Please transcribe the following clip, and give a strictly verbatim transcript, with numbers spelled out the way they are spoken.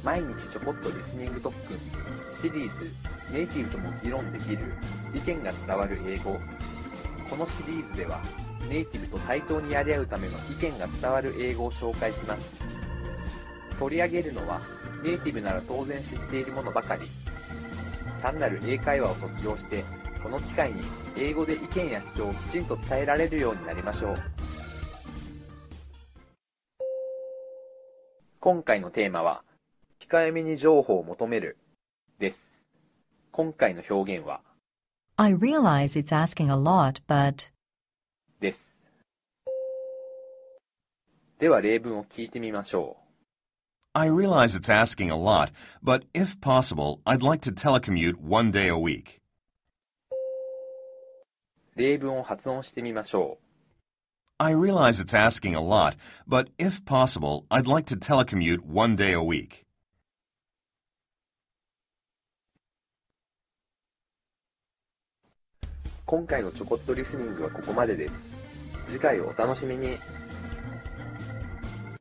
毎日ちょこっとリスニング特訓シリーズネイティブとも議論できる意見が伝わる英語。このシリーズではネイティブと対等にやり合うための意見が伝わる英語を紹介します。取り上げるのはネイティブなら当然知っているものばかり。単なる英会話を卒業してこの機会に英語で意見や主張をきちんと伝えられるようになりましょう。今回のテーマは控えめに情報を求めるです。今回の表現は I realize it's asking a lot, but です。では例文を聞いてみましょう。 I realize it's asking a lot, but if possible, I'd like to telecommute one day a week. 例文を発音してみましょう。 I realize it's asking a lot, but if possible, I'd like to telecommute one day a week. 今回のちょこっとリスニングはここまでです。次回をお楽しみに。